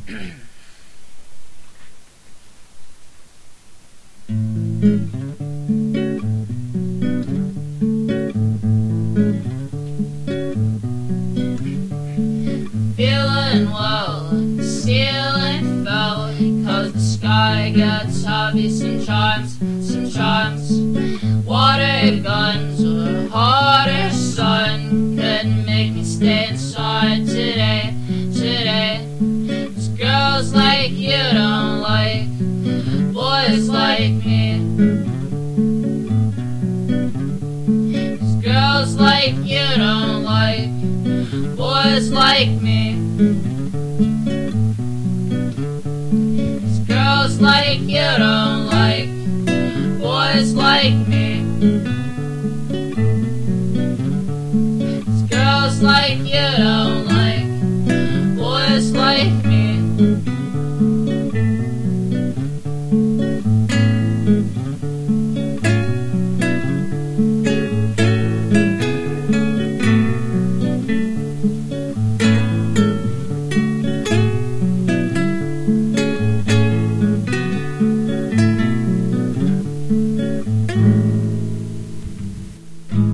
Feeling well, the ceiling fell, 'cause the sky gets heavy sometimes. Water guns or hotter sun couldn't make me stay inside today. It's girls like you don't like boys like me. It's girls like you don't like boys like me. It's girls like you don't like boys like me. It's girls like you don't like boys like me.